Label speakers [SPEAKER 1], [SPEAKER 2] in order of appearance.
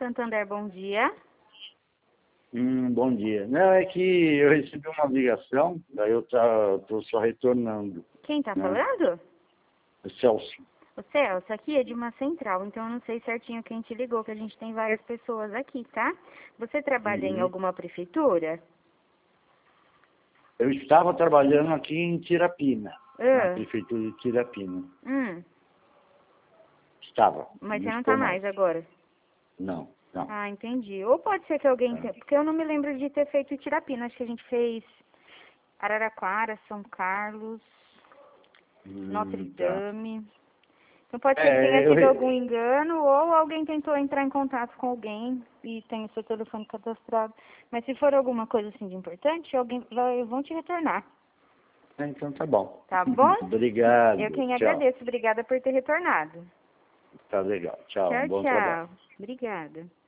[SPEAKER 1] Santander, bom dia.
[SPEAKER 2] Bom dia. Não, é que eu recebi uma ligação, daí eu tô só retornando.
[SPEAKER 1] Quem tá
[SPEAKER 2] Né?
[SPEAKER 1] falando?
[SPEAKER 2] O Celso.
[SPEAKER 1] O Celso, aqui é de uma central, então eu não sei certinho quem te ligou, que a gente tem várias pessoas aqui, tá? Você trabalha em alguma prefeitura?
[SPEAKER 2] Eu estava trabalhando aqui em Tirapina, na prefeitura de Tirapina. Estava.
[SPEAKER 1] Mas você não
[SPEAKER 2] estou
[SPEAKER 1] tá mais agora?
[SPEAKER 2] Não, não.
[SPEAKER 1] Ah, entendi. Ou pode ser que alguém tenha, porque eu não me lembro de ter feito Tirapina, acho que a gente fez Araraquara, São Carlos, Notre Dame. Então pode ser que tenha tido algum engano ou alguém tentou entrar em contato com alguém e tem o seu telefone cadastrado. Mas se for alguma coisa assim de importante, vão te retornar.
[SPEAKER 2] Então tá bom.
[SPEAKER 1] Tá bom?
[SPEAKER 2] Obrigado.
[SPEAKER 1] Eu quem
[SPEAKER 2] Tchau.
[SPEAKER 1] agradeço. Obrigada por ter retornado.
[SPEAKER 2] Tá legal. Tchau.
[SPEAKER 1] Tchau,
[SPEAKER 2] Bom trabalho.
[SPEAKER 1] tchau. Obrigada.